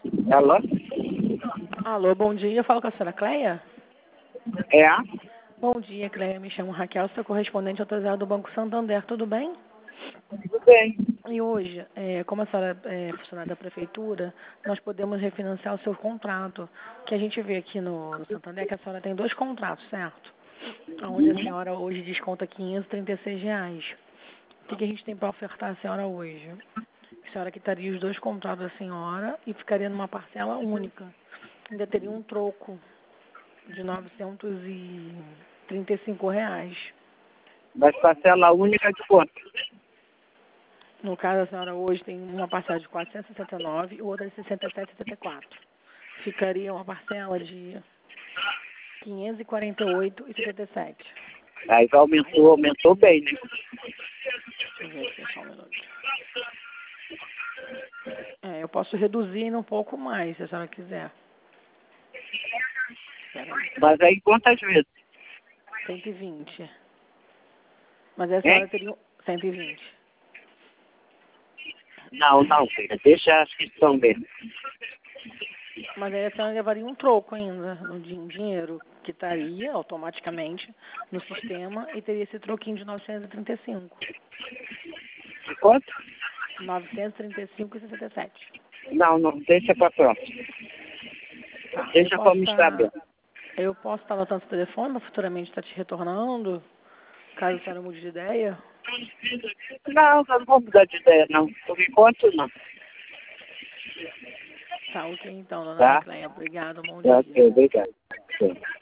Alô? Alô, bom dia. Eu falo com a senhora Cleia? É? Bom dia, Cleia. Me chamo Raquel, sou correspondente autorizada do Banco Santander. Tudo bem? Tudo bem. E hoje, como a senhora é funcionária da prefeitura, nós podemos refinanciar o seu contrato. Que a gente vê aqui no Santander que a senhora tem 2 contratos, certo? Onde a senhora hoje desconta R$ 536. O que a gente tem para ofertar a senhora hoje? A senhora quitaria os 2 contratos da senhora e ficaria numa parcela única. Ainda teria um troco de R$ 935. Mas parcela única de quanto? No caso, a senhora hoje tem uma parcela de 469 e outra de 67,74. Ficaria uma parcela de 548,77. Aí aumentou bem, né? Deixa eu ver aqui só um minuto. Eu posso reduzir ainda um pouco mais, se a senhora quiser. Espera aí. Mas aí quantas vezes? 120. Mas aí a Hein? senhora teria 120. Não, filha. Deixa a questão dele. Mas aí a senhora levaria um troco ainda, no dinheiro que estaria automaticamente no sistema e teria esse troquinho de 935. De quanto? 935,67. Não. Deixa pra próxima. Tá. Deixa pra me saber. Eu posso estar anotando seu telefone para futuramente estar te retornando, caso a senhora mude de ideia? Não vou mudar de ideia, não. Por enquanto, não. Tá, ok então, dona Tá? Cleia. Obrigada, bom Ok, dia. obrigado. Sim.